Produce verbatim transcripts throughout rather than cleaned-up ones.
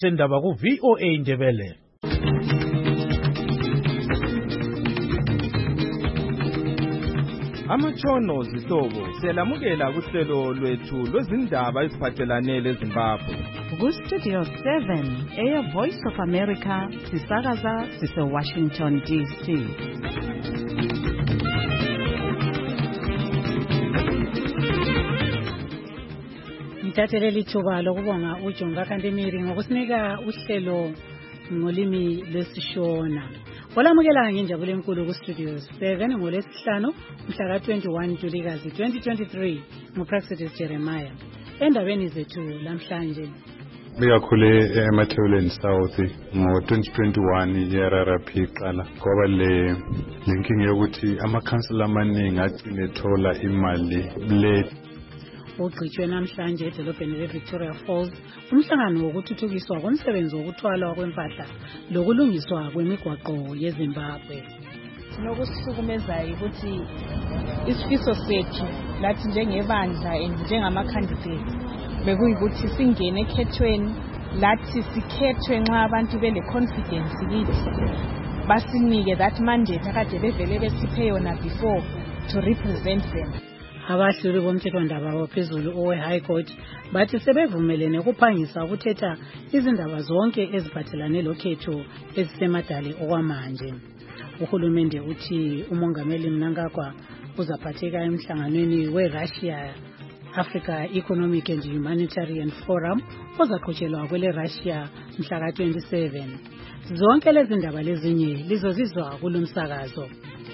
Sendaba ku V O A Ndebele. Amatshono zihlobo selamukela kuhlelo lwethu lwezindaba eziphathelane leZimbabwe. Ku Studio seven, Air Voice of America, sisakaza sise Washington D C. Ngithathele lithuba lokubonga uJonga Kantemiri ngokusinika uhlelo ngolimi lwesishona. Olamukela nginjabule enkulu ku Studio seven ngolesihlanu mhla ka twenty-one Ntulikazi twenty twenty-three nguPresidency Jeremiah. Endabeni zethu lamhlanje Bekakhule eMatheweleni South ngo twenty twenty-one year R R P qala ngoba le linking yokuthi amakhansela amaningi agcine thola imali late ugcitshwe namhlanje edolobheni leVictoria Falls umhlangano wokuthuthukiswa komsebenzi wokuthwalwa kwempahla lokulungiswa kwemigwaqo yeZimbabwe. Sinokusukumezayo ukuthi isifiso sethu lathi njengebandla njengama-candidate bekuyikuthi singene ekhethweni lathi sikhethwe nxa abantu bele confidence kithi basinike that mandate akade bevele besiphe yona before to represent them. Abahluli bomthethwandaba baphezulu owe High Court bathi sebevumelene ukuphangisa ukuthetha izindaba zonke eziphathelane lokhetho ezisemadali okwamanje. Uhulumende uthi umongameli Mnangagwa uzaphatheka emhlanganweni weRussia Africa Economic and Humanitarian Forum ozaqhutshelwa kwele Russia mhla ka twenty-seven. Zonke lezi ndaba lezinye lizozizwa kulomsakazo.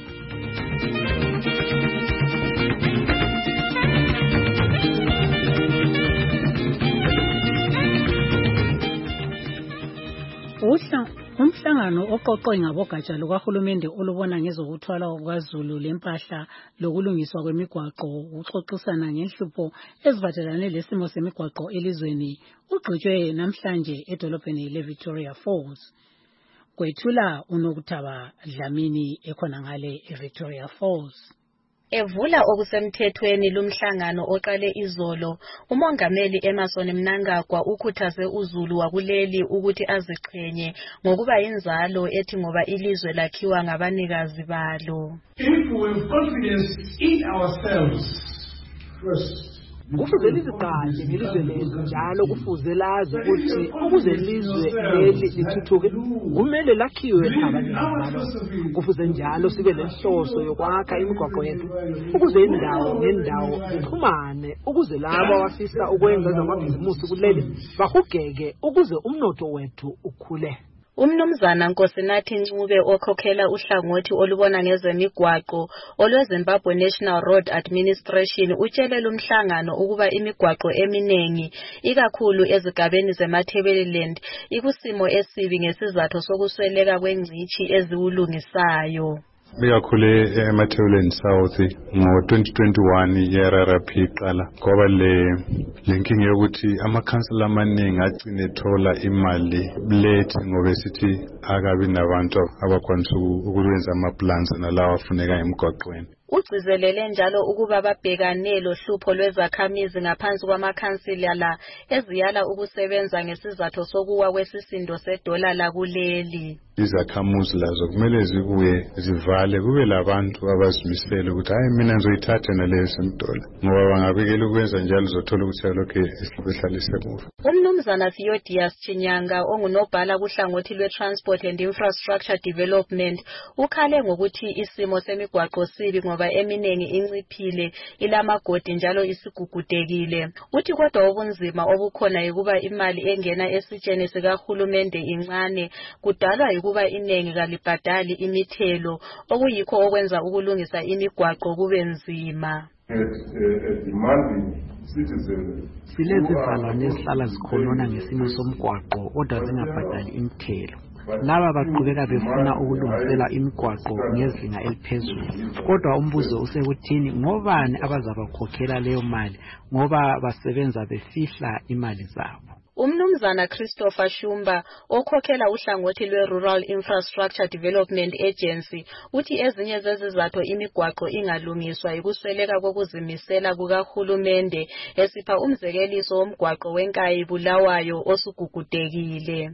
Uhla umhlangano oqoqwe ngabogatsha lukahulumende olubona ngezokuthwala kwaZulu lempahla lokulungiswa kwemigwaqo uxoxisana ngenhlupho eziphathelane lesimo semigwaqo elizweni ugcitshwe namhlanje edolobheni leVictoria Falls. Kwethula uNokuthaba Dlamini ekhona ngale eVictoria Falls. Evula okusemthethweni lumhlangano oqale izolo, umongameli Emmerson Mnangagwa ukhuthaze uZulu wakuleli ukuthi aziqhenye ngokuba inzalo ethi ngoba ilizwe lakhiwa ngabanikazi balo. If we have confidence in ourselves first, kufuze liziqale ngelizwe lethu njalo kufuze lazi ukuthi ukuze ilizwe leli lithuthuke kumele lakhiwe abaningi. Kufuze njalo sibe lenhloso yokwakha imigwaqo yethu ukuze indawo ngendawo zixhumane ukuze labo abafisa ukwenza amabhizimusi kuleli bahugeke ukuze umnotho wethu ukhule. Umnumzana Nkosinathi Ncube okhokhela uhlangothi olubona ngezemigwaqo olweZimbabwe National Road Administration utshele lumhlangano ukuba imigwaqo eminengi ikakhulu ezigabeni zeMathebeleland ikusimo esibi ngesizathu sokusweleka kwengcithi eziwulungisayo. Bekakhule eMatheweleni South ngo twenty twenty-one year R R P qala ngoba le linking yokuthi amakhansela amaningi agcine thola imali late ngoba sithi akabi nabantu abakwanisa ukwenza amaplans nalawa afuneka emgwaqweni. Ugcizelele njalo ukuba babhekane lohlupho lwezakhamizi ngaphansi kwamakhansila la eziyala ukusebenza ngesizathu sokuwa kwesisindo sedola lakuleli. Izakhamuzi lazo kumele zibuye zivale kube labantu abazimisela ukuthi hayi mina ngizoyithatha nalezo dola ngoba bangabekela ukwenza njalo uzothola ukuthi lokho esihlalise kufa. Umnumzana Theodias Chinyanga ongunobhala kuhlangothi lwe-Transport and Infrastructure Development ukhale ngokuthi isimo semigwaqo sibi ngoba eminengi inciphile ilamagodi njalo isigugudekile. Uthi kodwa ubunzima obukhona ukuba imali engena esitsheni sikahulumende incane kudalwa ukuba inengi kalibhadali imithelo okuyikho okwenza ukulungisa imigwaqo kube nzima. Silezivalwane ezihlala zikhonona ngesimo somgwaqo kodwa zingabhadali imithelo. Laba baqhubeka befuna ukulungisela imigwaqo ngezinga eliphezulu. Kodwa umbuzo usekuthini ngobani abazabakhokhela leyo mali ngoba basebenza befihla imali zabo. Umnumzana Christopher Shumba okhokhela uhlangothi lwe-Rural Infrastructure Development Agency uthi ezinye zezizathu imigwaqo ingalungiswa ikusweleka kokuzimisela kukahulumende esipha umzekeliso womgwaqo wenkayi Bulawayo osugugudekile.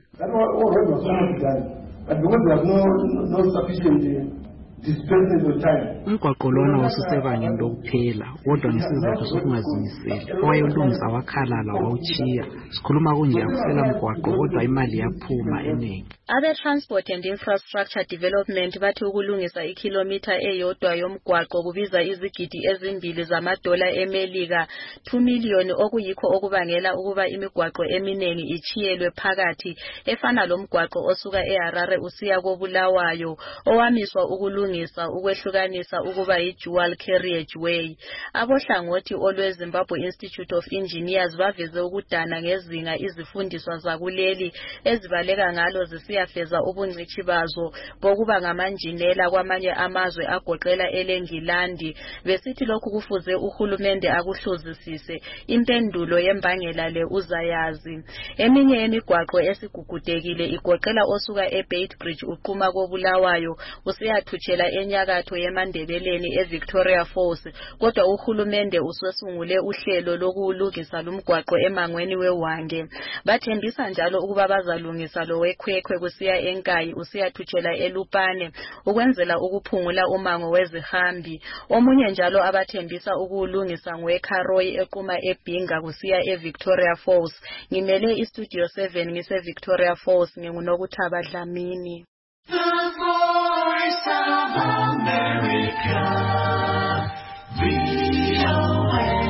Umgwaqo lona wasusebangeni lokuphela kodwa ngesizathu sokungazimiseli owayolungisa wakhalala wawuchiya. Sikhuluma kunje akusela mgwaqo kodwa imali yaphuma eningi. Abe Transport and Infrastructure Development bathi ukulungisa ikilometer eyodwa yomgwaqo kubiza izigidi ezimbili zamadola eMelika two million okuyikho okubangela ukuba imigwaqo eminengi ichiyelwe phakathi efana lomgwaqo osuka eHarare usiya koBulawayo owamiswa ukulungisa ukwehlukanisa ukuba i-dual carriageway. Abohlangothi olweZimbabwe Institute of Engineers baveze ukudana ngezinga izifundiswa zakuleli ezibaleka ngalo zisiyafeza ubungcithi bazo bokuba ngamanjinela kwamanye amazwe agoqela eLengilandi. Besithi lokhu kufuze uhulumende akuhluzisise. Impendulo yembangela le uzayazi. Eminye yemigwaqo esigugudekile igoqela osuka eBeitbridge uqhuma koBulawayo usiyathutshela enyakatho yeMandebeleni eVictoria Falls, kodwa uhulumende usesungule uhlelo lokulungisa lumgwaqo emangweni weWange. Bathembisa njalo ukuba bazalungisa lo wekhwekhwe kusiya enkayi usiyathutshela eLupane ukwenzela ukuphungula umango wezihambi. Omunye njalo abathembisa ukulungisa ngweKharoyi eqhuma eBhinga kusiya eVictoria Falls. Ngimele iStudio seven ngise Victoria Falls nginguNokuthaba Dlamini. The Voice of America, V O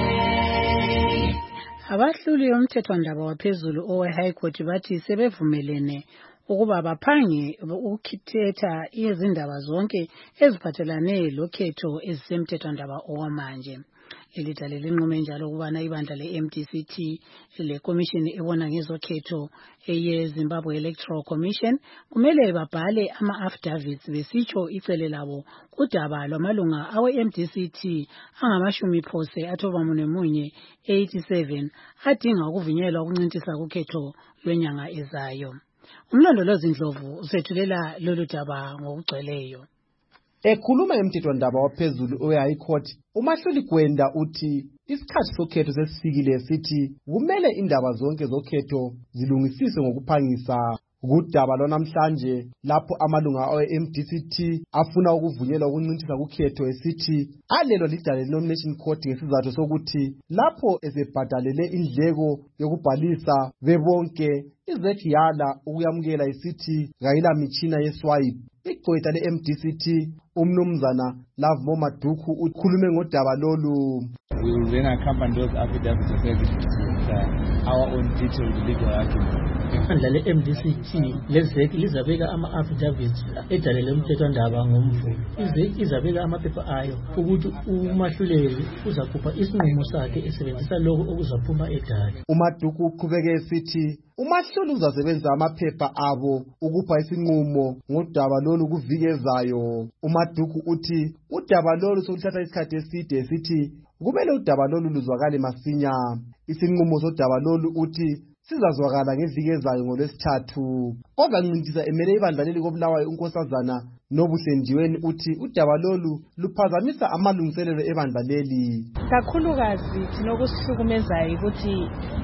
A. Abahluli yomthethwandaba waphezulu owe High Court bathi sebevumelene ukuba baphange ukukhetha izindaba zonke eziphathelane lokhetho ezisemthethwandaba owamanje. Lelita lelinqume njalo ukubana ibandla le-M D C T le commission ebona ngezokhetho eye Zimbabwe Electoral Commission kumele babhale ama-affidavits besitsho icele labo kudaba lwamalunga awe-M D C T angamashumi phose athoba munye eighty-seven adinga ukuvinyelwa ukuncintisa kukhetho lwenyanga ezayo. Umlondolozi Ndlovu usethulela lolu daba ngokugcweleyo. Ekhuluma emthethwandaba waphezulu owe-High Court, uMahluli Gwenda uthi isikhathi sokhetho sesifikile sithi kumele indaba zonke zokhetho zilungisiswe ngokuphangisa. Kudaba lwanamhlanje lapho amalunga awe-M D C T afuna ukuvunyelwa ukuncintisa kukhetho esithi alelo lidale nomination court ngesizathu sokuthi lapho esebhadalele indleko yokubhalisa bebonke izethiyala ukuyamukela isithi kayila mitshina yeswipe. Igqwetha le-M D C T umnumzana Love Maduku ukhulume ngodaba lolu. We will then accompany those affidavits of evidence with uh, our own detailed legal argument. Ibandla le-M D C T lezeki lizabeka ama-affidavits edalele umthethwandaba ngomvulo. Izeki izabeka amaphepha ayo ukuthi uMahluleli uzakhupha isinqumo sakhe esebenzisa lokho okuzaphuma edala. uMaduku uqhubeke esithi uMahluli uzasebenzisa amaphepha abo ukupha isinqumo ngodaba lolu kuvikezayo. uMaduku uthi udaba lolu soluthatha isikhathi eside esithi kumele udaba lolu luzwakale masinya. Isinqumo sodaba lolu uthi sizazwakala ngeviki ezayo ngolwesithathu. Ozancintisa emele ibandla leli koBulawayo uNkosazana Nobushenjiweni uthi udaba lolu luphazamisa amalungiselelo ebandla leli. Kakhulukazi thinokusihlukumezayo ukuthi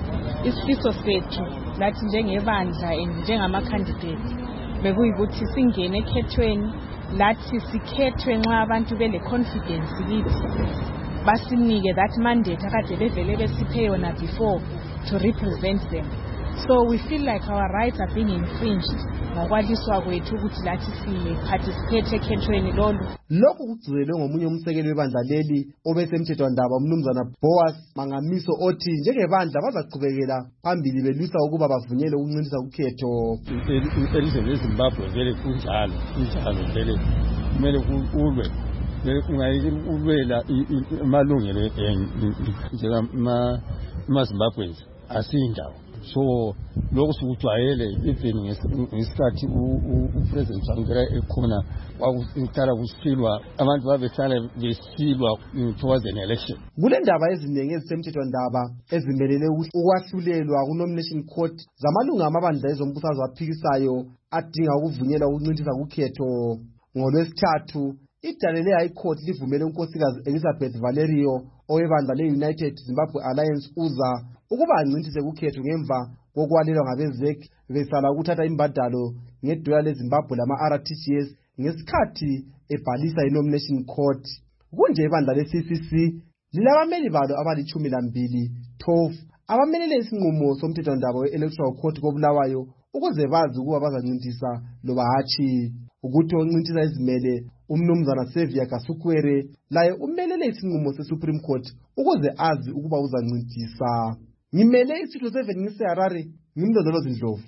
isifiso sethu lathi njengebandla njengama-candidate bekuyikuthi singene ekhethweni lathi sikhethwe nxa abantu bele confidence kithi basinike that mandate akade bevele besiphe yona before to represent them. So we feel like our rights are being infringed ngokwaliswa kwethu ukuthi lathi si-participate ekhethweni lolu. Lokhu kugcwele ngomunye umsekeli webandla leli obesemthethwandaba umnumzana Boas Mangamiso othi njengebandla bazaqhubekela phambili belwisa ukuba bavunyelwe ukuncintisa ukhetho. Elizweni leZimbabwe vele kunjalo kunjalo vele kumele ulwe ungayilwela amalungelo njengamaZimbabwe asindawo so lokho sikujwayele even ngesikhathi upresident Tsvangira ekhona kwakuqala kusilwa abantu babehlala besilwa towards an election. Kule ndaba eziningi ezisemthethwandaba ezimelele ukwahlulelwa ku-nomination court zamalunga amabandla ezombusazwe aphikisayo adinga ukuvunyelwa ukuncintisana kukhetho. NgoLwesithathu idale High Court livumele unkosikazi Elizabeth Valerio owebandla le-United Zimbabwe Alliance uza ukuba ancintise kukhetho ngemva kokwalelwa ngabezek besala ukuthatha imbadalo ngedola leZimbabwe lama-R T G S ngesikhathi ebhalisa i-nomination court. Kunje ibandla le-C C C lilabameli balo abalitshumi lambili twelve abamelele isinqumo somthethwandaba we-Electoral Court koBulawayo ukuze bazi ukuba bazancintisa loba hatshi. Ukuthi oncintisa izimele umnumzana Xavier Kasukwere laye umelele isinqumo se-Supreme Court ukuze azi ukuba uzancintisa. Ngimele isitho seven ngiseHarare ngimlondolozi Ndlovu.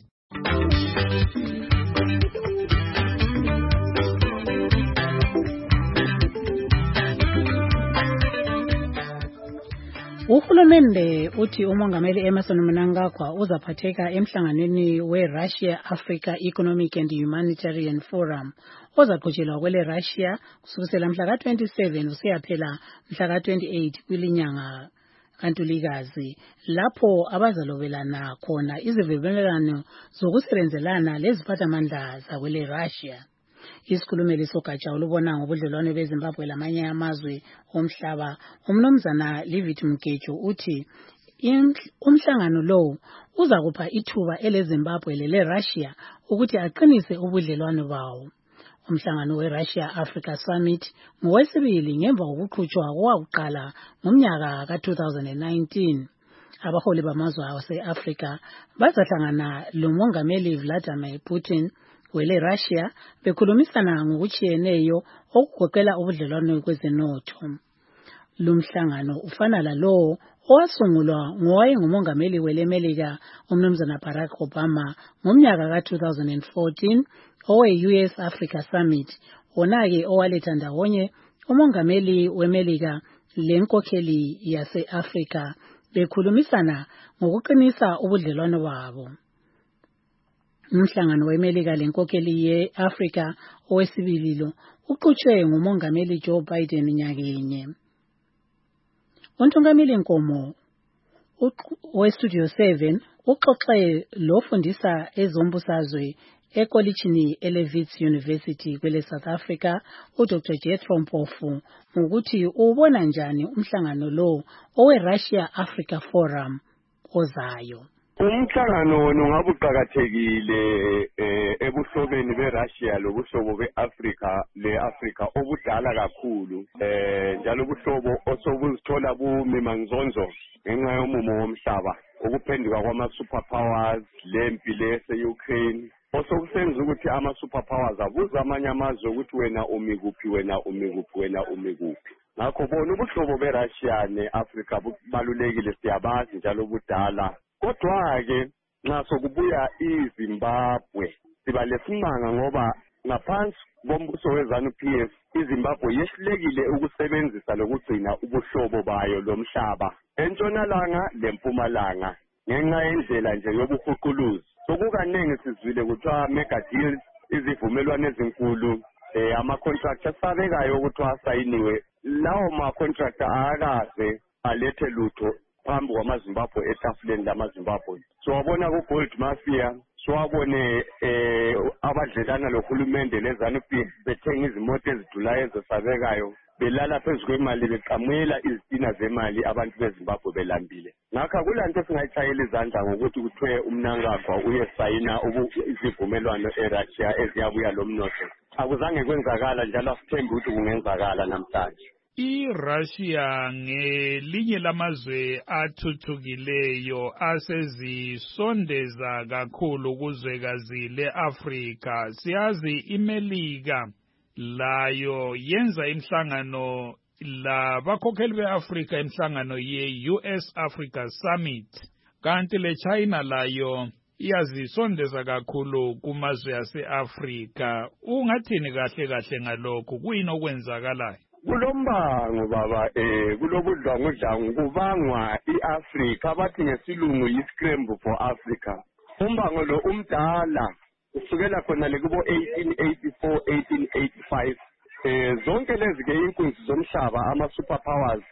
Uhulumende uthi umongameli Emmerson Mnangagwa uzaphatheka emhlanganweni we-Russia Africa Economic and Humanitarian Forum ozaqhutshelwa kwele Russia kusukela mhla ka twenty-seven usiyaphela mhla ka twenty-eight kwilinyanga kaNtulikazi lapho abazalobelana khona izivumelwano zokusebenzelana leziphathamandla zakwele Russia. Isikhulumeli sogatsha olubona ngobudlelwano beZimbabwe lamanye amazwe omhlaba umnumzana Livit Mgejo uthi umhlangano lo uzakupha ithuba eleZimbabwe lele Russia ukuthi aqinise ubudlelwano bawo. Umhlangano we-Russia Africa Summit ngowesibili ngemva kokuqhutshwa kowakuqala ngomnyaka ka two thousand nineteen. Abaholi bamazwe ase-Africa bazahlangana lomongameli Vladimir Putin wele Russia bekhulumisana ngokuchiyeneyo okugoqela ubudlelwano kwezenotho. Lumhlangano ufana lalo owasungulwa ngowaye ngumongameli wele Melika umnumzana Barack Obama ngomnyaka ka two thousand fourteen owe-U S Africa Summit onake owaletha ndawonye umongameli weMelika lenkokheli yase-Africa bekhulumisana ngokuqinisa ubudlelwano babo. Umhlangano weMelika lenkokheli ye-Africa owesibili lo uqhutshwe ngumongameli Joe Biden nyakenye. Untungameli Nkomo we-Studio seven uxoxe lofundisa ezombusazwe ekolitshini ele-Wits University kwele South Africa uDr Jethro Mpofu ngokuthi ubona njani umhlangano lo owe-Russia Africa Forum ozayo. Umhlangano nongabuqhakathekile ebuhlobeni beRussia lobuhlobo beAfrica leAfrica obudala kakhulu eh njalo ubuhlobo osobuzithola bumimanzonzo ngenxa yomumo womhlaba ukuphenduka kwama superpowers lempi lese-Ukraine osokusenza ukuthi ama superpowers abuza amanye amazwe ukuthi wena umi kuphi wena umi kuphi wena umi kuphi. Ngakho bona ubuhlobo beRussia neAfrica bubalulekile siyabazi njalo budala. Kodwa-ke nxa sokubuya iZimbabwe siba lesimanga ngoba ngaphansi kombuso weZANU P F iZimbabwe yehlulekile ukusebenzisa lokugcina ubuhlobo bayo lomhlaba entshonalanga lempumalanga ngenxa yendlela nje yobuhuquluzi. Sokukaningi sizwile kuthiwa mega deals izivumelwano ezinkulu eh ama-contract asabekayo ukuthi asayiniwe lawo ma-contract akaze alethe lutho phambi kwamaZimbabwe etafuleni lamaZimbabwe. Siwabona ku-Gold Mafia, siwabone eh abadlelana lohulumende leZANU P F bethenga izimoto ezidulayo ezisabekayo belala phezu kwemali beqamela izitina zemali abantu beZimbabwe belambile. Ngakho kulanto esingayitshayela izandla ngokuthi kuthiwe uMnangagwa uyesayina izivumelwano eRussia eziyabuya lomnotho. Akuzange kwenzakala njalo asithembi ukuthi kungenzakala namhlanje. iRussia ngelinye lamazwe athuthukileyo asezisondeza kakhulu kuzwekazi leAfrika. Siyazi iMelika layo yenza imhlangano labakhokheli beAfrika imhlangano ye-U S Africa Summit, kanti leChina layo iyazisondeza kakhulu kumazwe ase-Afrika. Ungathini kahle kahle ngalokho kuyini okwenzakalayo? kulombango baba eh kulobudlwangudlwangu kubangwa iAfrica abathi ngesilungu yi-scramble for Africa. Umbango lo umdala usukela khona le kubo eighteen eighty-four eighteen eighty-five eh zonke lezi ke inkunzi zomhlaba ama superpowers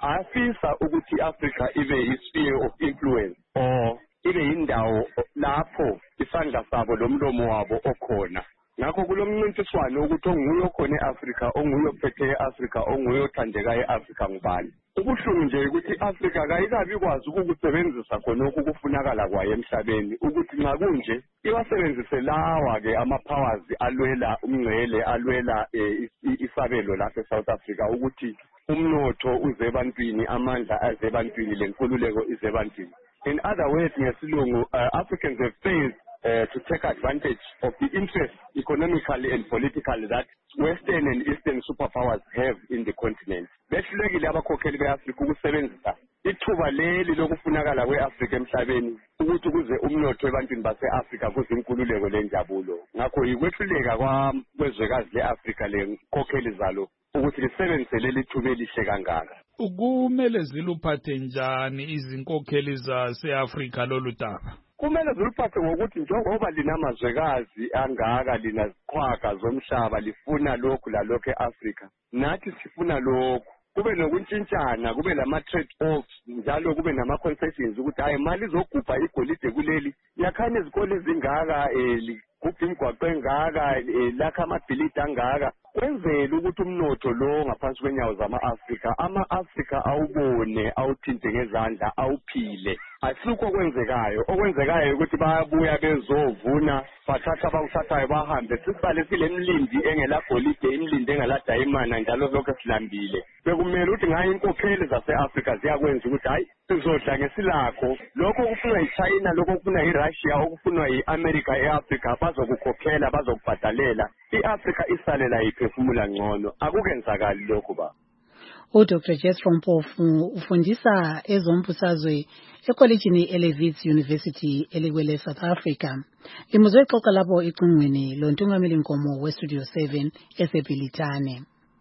afisa ukuthi iAfrica ibe yi-sphere of influence or ibe indawo lapho isandla sabo lomlomo wabo okhona. Ngakho kulomncintiswano ukuthi onguyo khona eAfrica onguyo phethe eAfrica onguyo thandeka eAfrica ngubani. Ubuhlungu nje ukuthi iAfrica kayikabi kwazi ukukusebenzisa khona okufunakala kwayo emhlabeni ukuthi nxa kunje iwasebenzise lawa ke ama powers alwela umngcele alwela isabelo lapha eSouth Africa ukuthi umnotho uze ebantwini amandla aze ebantwini lenkululeko ize ebantwini. In other words, ngesilungu uh, Africans have failed uh, to take advantage of the interest economically and politically that Western and Eastern superpowers have in the continent. Behlulekile abakhokheli beAfrica ukusebenzisa ithuba leli lokufunakala kweAfrica emhlabeni ukuthi kuze umnotho ebantwini base-Africa kuze inkululeko lenjabulo. Ngakho yikwehluleka kwezwekazi leAfrica lenkokheli zalo ukuthi lisebenzise leli thuba elihle kangaka. Kumele ziluphathe njani izinkokheli zase-Africa lolu daba? Kumele ziluphathe ngokuthi njengoba linamazwekazi angaka linaziqhwaga zomhlaba lifuna lokhu lalokho eAfrica, nathi sifuna lokhu. Kube nokuntshintshana, kube lama trade offs, njalo kube nama concessions ukuthi hayi imali izogubha igolide kuleli yakhane izikole ezingaka eh kuphi imigwaqo engaka lakha amabhilidi angaka kwenzela ukuthi umnotho lo ngaphansi kwenyawo zama-Africa ama-Africa awubone awuthinte ngezandla awuphile. Asikho okwenzekayo okwenzekayo ukuthi bayabuya bezovuna bathatha abawuthathayo bahambe sisale sile mlindi engelagolide imlindi engeladayimana njalo lokho silambile. Bekumele ukuthi ngayo inkokheli zase-Africa ziyakwenza ukuthi hayi sizodla ngesilakho lokho okufunwa yiChina lokho okufunwa yiRussia okufunwa yi-America e-Africa bazokukhokhela bazokubhadalela i-Africa isalela yiphefumula ngcono akukenzakali lokho ba. uDoctor Jethro Mpofu ufundisa ezombusazwe ekolejini eLeWits University elikwele South Africa. Limuzwe ixoxa lapho icingweni lontungameli nkomo weStudio seven eseBhilitane.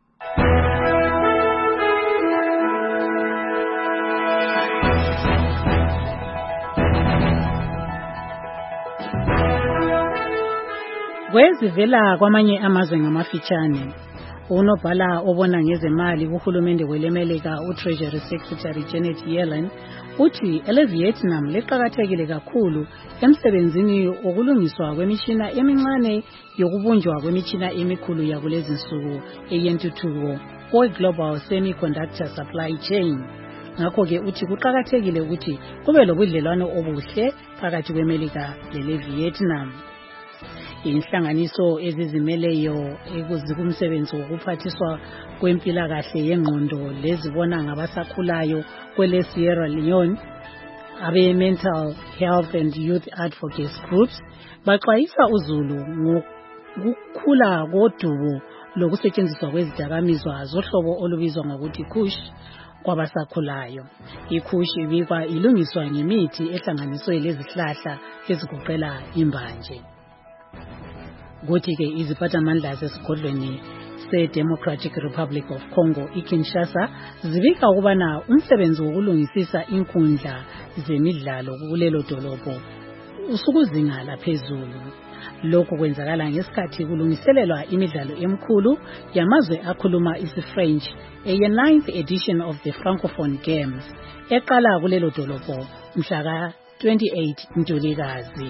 Kwezivela kwamanye amazwe ngamafitshane, unobhala obona ngezemali kuhulumende welemelika uTreasury Secretary Janet Yellen uthi eleVietnam liqhakathekile kakhulu emsebenzini wokulungiswa kwemishina emincane yokubunjwa kwemishina emikhulu yakulezi nsuku eyentuthuko oGlobal Semiconductor Supply Chain. Ngakho ke uthi kuqhakathekile ukuthi kube lobudlelwano obuhle phakathi kweMelika leVietnam. Inhlanganiso ezizimeleyo ekuzikumsebenzi wokuphathiswa kwempilakahle yengqondo lezibona ngabasakhulayo kwele Sierra Leone abe mental health and youth advocacy groups baxwayisa uzulu ngokukhula kodubo lokusetshenziswa kwezidakamizwa zohlobo olubizwa ngokuthi kush kwabasakhulayo. Ikush ibikwa ilungiswa ngemithi ehlanganiswe lezihlahla ezigoqela imbanje. Kuthi ke iziphathamandla zesigodlweni se-Democratic Republic of Congo iKinshasa zibika ukubana umsebenzi wokulungisisa inkundla zemidlalo kulelo dolobho usukuzinga laphezulu. Lokhu kwenzakala ngesikhathi kulungiselelwa imidlalo emkhulu yamazwe akhuluma isi-French eye ninth edition of the Francophone Games eqala kulelo dolobho mhla ka twenty-eight Ntulikazi.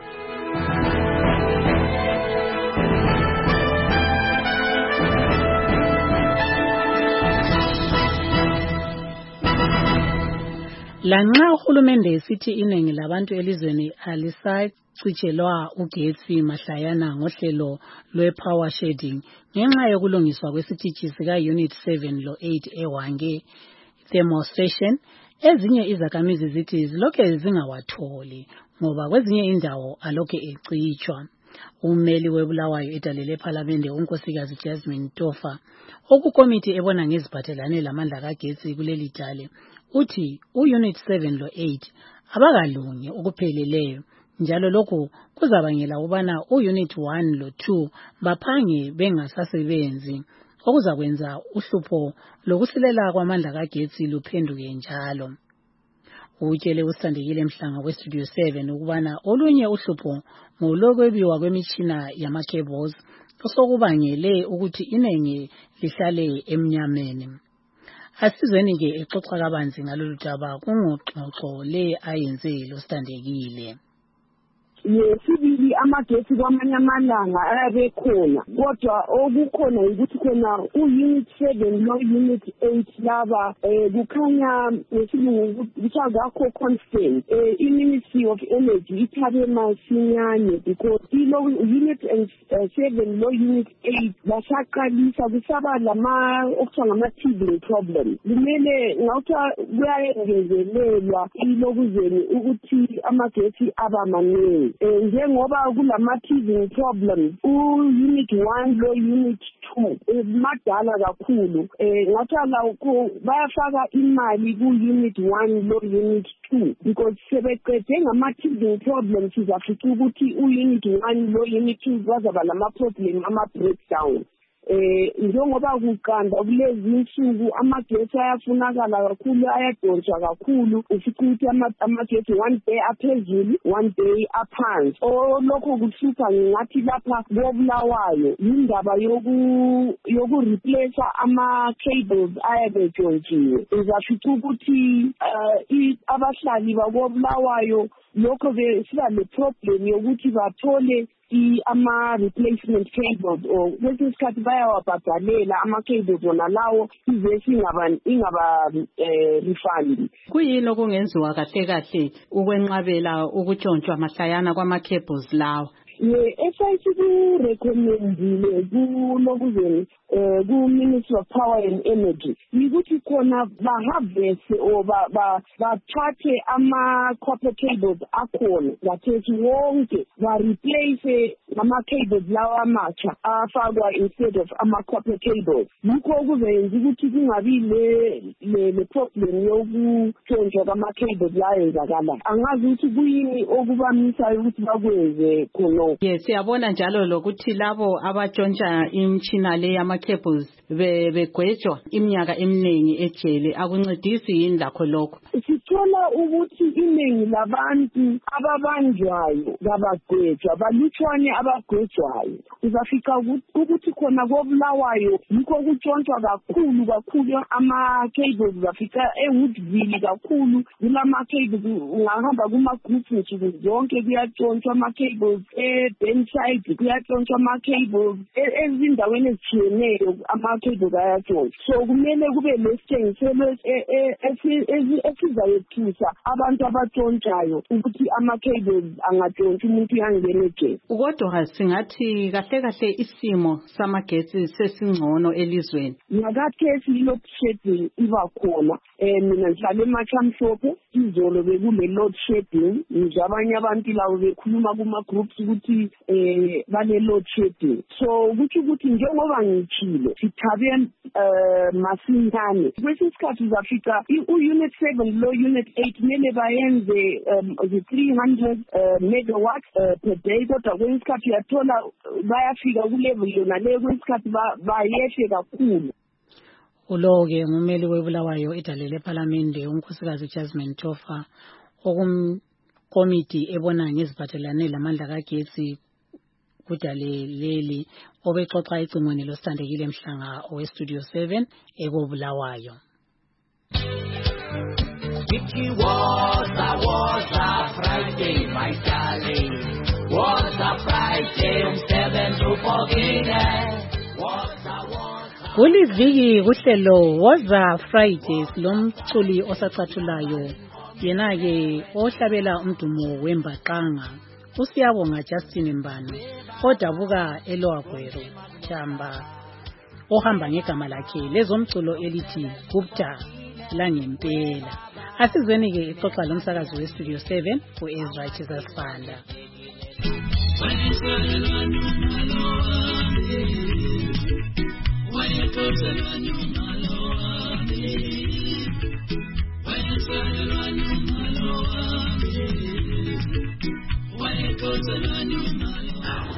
Lanxa uhulumende sithi iningi labantu elizweni alisacitshelwa ugetsi mahlayana ngohlelo lwe-power shedding ngenxa yokulungiswa kwesitishi sika-Unit seven lo eight eWange thermal station, ezinye izakhamizi zithi zilokhe zingawatholi ngoba kwezinye indawo alokhe ecitshwa. Ummeli webulawayo edalele ePhalamende unkosikazi Jasmine Tofa okukomiti ebona ngeziphathelane lamandla kagetsi kuleli dale uthi uUnit seven lo eight abakalungi ukupheleleyo njalo lokhu kuzabangela ubana uUnit one lo two baphange bengasasebenzi okuzakwenza uhlupho lokusilela kwamandla kagetsi luphenduke njalo. Utshele uSandekile Mhlanga weStudio seven ukubana olunye uhlupho ngolokwebiwa kwemitshina yama-cables osokubangele ukuthi inengi lihlale emnyameni. Asizweni ke exoxa kabanzi ngalolu daba kungxoxo le ayenze lo Sithandekile. Yesibili amagetsi kwamanye amalanga ayabe khona kodwa okukhona ukuthi khona u-unit seven no unit eight laba kukhanya ngesilungu ukuthi akho constant i-Ministry of Energy ithabe masinyane because ilo unit seven no unit eight basaqalisa kusaba lama okuthiwa ngama-teething problem. Kumele ngawuthi kuyayengezelelwa ilokuzeni ukuthi amagetsi aba maningi. Njengoba kulama teething problems u-unit one lo unit two madala kakhulu ngathala bayafaka imali ku-unit one lo unit two because sebeqede ngama teething problems sizafica ukuthi u-unit one lo unit two bazaba lama problem ama breakdown. Eh njengoba kuqanda kulezi insuku amagetsi ayafunakala kakhulu ayadonswa kakhulu ufica ukuthi amagetsi one day aphezulu one day aphansi olokho kuhlupha ngathi lapha kobulawayo indaba yoku yoku replace ama cables ayabejonshiwe uzafica ukuthi abahlali bakobulawayo lokho ke siba le problem yokuthi bathole ama replacement cables or kwesinye isikhathi bayawabhadalela ama cables wona lawo ize singaba ingaba refund. Kuyini okungenziwa kahle kahle ukwenqabela ukutshontshwa mahlayana kwama cables lawo? Ye S I C ku recommendile kulokuzeni eh ku Ministry of Power and Energy ukuthi khona ba harvest or ba bathathe ama copper cables akhona bathethi wonke ba replace ama cables lawa amatsha afakwa instead of ama copper cables. Lokho kuzenza ukuthi kungabi le le problem yokutshontshwa kwama cables la yenzakala. Angazi ukuthi kuyini okubamisa ukuthi bakwenze khona. Yes, siyabona njalo lokuthi labo abatshontsha imtshina le yama cables begwetshwa iminyaka eminingi ejele akuncedisi yini lakho lokho. Sithola ukuthi iningi labantu ababanjwayo babagwetshwa balutshwane abagwetshwayo uzafika ukuthi khona kobulawayo yikho kutshontshwa kakhulu kakhulu ama cables uzafika eWoodville kakhulu kulama cables ungahamba kuma groups nsuku zonke kuyatshontsha ama cables eBenside kuyatshontsha ama cables ezindaweni ezitshiyeneyo ama cables ayatshontsha so kumele kube lesithengiselo esizayethisa abantu abatshontshayo ukuthi ama cables angatshontsha umuntu yangena egesi. Kodwa singathi kahle kahle isimo samagetsi sesingcono elizweni. Ngakathesi load shedding iba khona eh mina ngihlale eMachamshophe izolo bekule load shedding njabanye abantu lawo bekhuluma kuma groups ukuthi eh bane load shedding so ukuthi ukuthi njengoba ngichile sithabe masinyane kwesinye isikhathi uzafika u-unit seven lo unit eight mele bayenze the three hundred megawatts per day kodwa kwesinye isikhathi uyathola bayafika kulevel yona leyo kwesinye isikhathi bayehle kakhulu. Uloke ngumeli webulawayo idalele eParliament unkosikazi Jasmine Tofa okumkomiti ebona ngeziphathelane lamandla kagetsi kudaleleli obexoxa icingweni lo Sithandekile Mhlanga oweStudio seven ekobulawayo. It was a was a Friday, my darling. Was a Friday, seven to forget. Was a was a Kuliviki kuhlelo Woza Fridays lomculi osacathulayo yena ke ohlabela umdumo wembaqanga usiyabonga Justin Mbano odabuka eLoagwero Chamba ohamba ngegama lakhe lezomculo elithi Gupta langempela. Asizweni ke ixoxa lomsakazi weStudio seven uEzra Chisasibanda.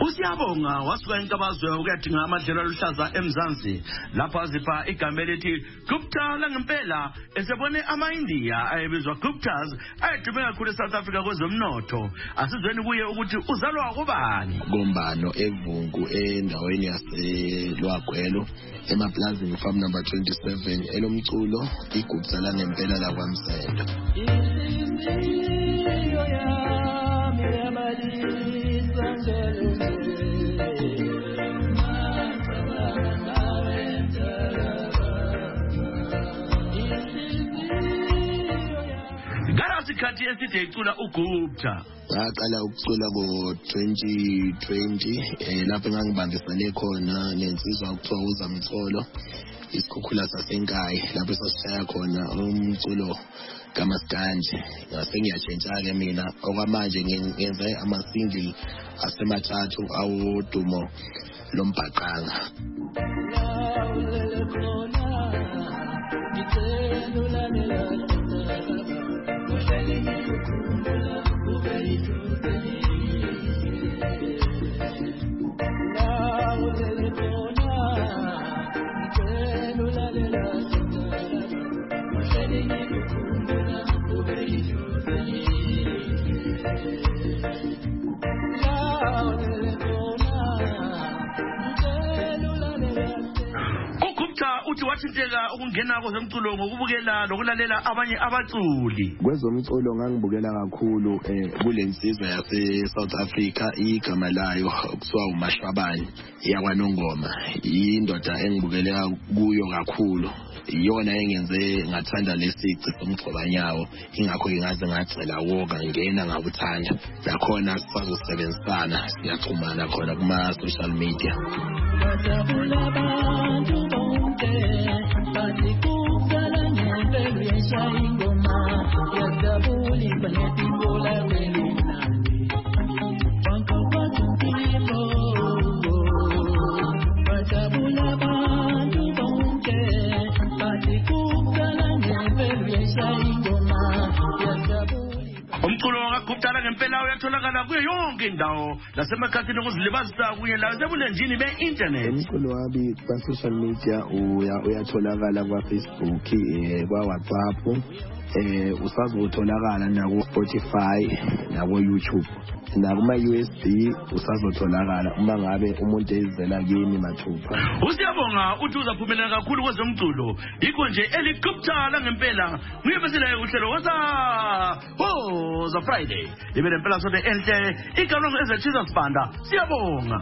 Usiyabonga wasuka enkabazwe ukuyadinga amadlelo aluhlaza eMzansi lapho azipha igama elithi Gupta langempela esebone ama-India ayebizwa Guptas ayedume kakhulu eSouth Africa kwezomnotho. Asizweni kuye ukuthi uzalwa kubani. Gombano evungu endaweni yaseLwagwelo emaplazini farm number twenty-seven elomculo iGupta langempela lakwaMsendo. Isikhathi eside icula uGupta. Ngaqala ukucula ngo twenty twenty eh lapho ngangibambisane khona nensizwa ukuthiwa uZamcolo isikhukhula sasenkayi lapho sasishaya khona umculo kaMaskandi. Ngase ngiyatshentsha ke mina okwamanje ngenze ama single asemathathu awudumo lombhaqanga. Uthi wathinteka ukungena kwezomculo ngokubukela lokulalela abanye abaculi. Kwezomculo ngangibukela kakhulu eh kulensizwa yase South Africa igama layo kuthiwa uMashwabani yakwaNongoma. Indoda engibukela kuyo kakhulu. Iyona engenze ngathanda lesici somgcobanyawo ingakho ngingaze ngacela woga ngena ngabuthanda. Nakhona sisazosebenzisana siyaxhumana khona kuma social media. Umculo kaGupta langempela uyatholakala kuyo yonke indawo lasemakhasini okuzilibazisa kunye lasebulenjini be-internet. Umculo wami kwa social media uya uyatholakala kwa Facebook eh kwa WhatsApp eh usazotholakala na ku Spotify na ku YouTube na kuma U S B usazotholakala uma ngabe umuntu ezela kimi mathupha. Usiyabonga uthi uzaphumelela kakhulu kwezomculo yikho nje eliGupta langempela nguyebesela uhlelo wasa oh za Friday libele impela sonke enhle igalongo ezechiza sibanda siyabonga.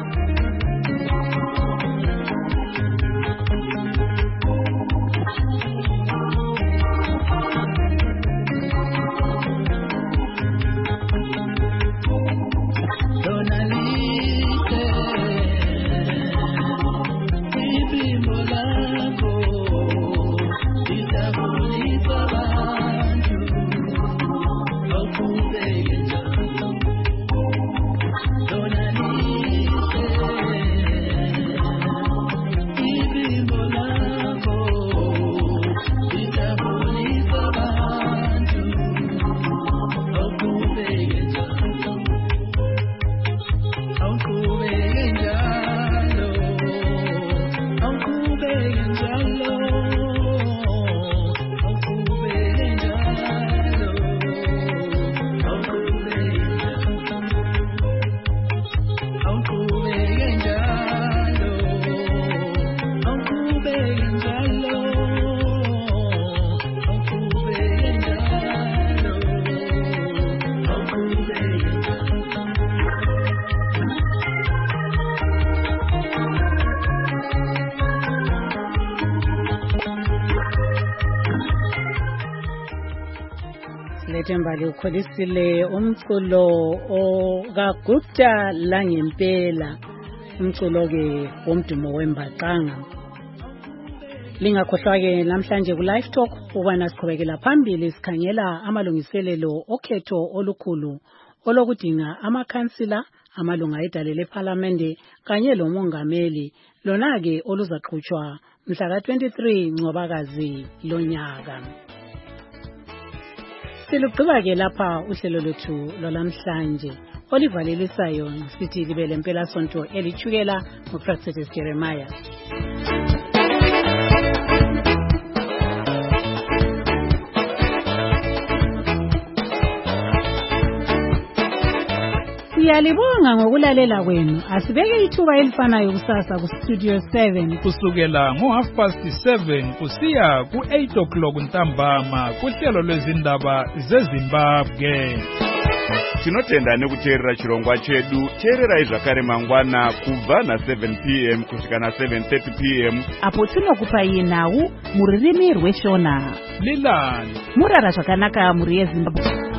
Lethembali ukholisile umculo okaGupta langempela umculo ke womdumo wembaqanga. Lingakhohlwa ke namhlanje ku Live Talk ubana siqhubekela phambili sikhangela amalungiselelo okhetho olukhulu olokudinga amakhansila amalunga edalele eParliament kanye lomongameli lona ke oluzaqhutshwa mhla ka twenty-three Ncwabakazi lonyaka. Silugqiba ke lapha uhlelo lwethu lwalamhlanje olivalelisayo sithi libe lempela sonto elithukela nguPractice Jeremiah. Siyalibonga ngokulalela kwenu. Asibeke ithuba elifanayo kusasa ku Studio seven kusukela ngo half past seven kusiya ku eight o'clock ntambama kuhlelo lwezindaba zeZimbabwe. Tinotenda nekuteerera chirongwa chedu. Teererai zvakare mangwana kubva na seven p m kusvika na seven thirty p m apo tinokupai nhau muririmi rweshona. Lilani murara zvakanaka muri yeZimbabwe.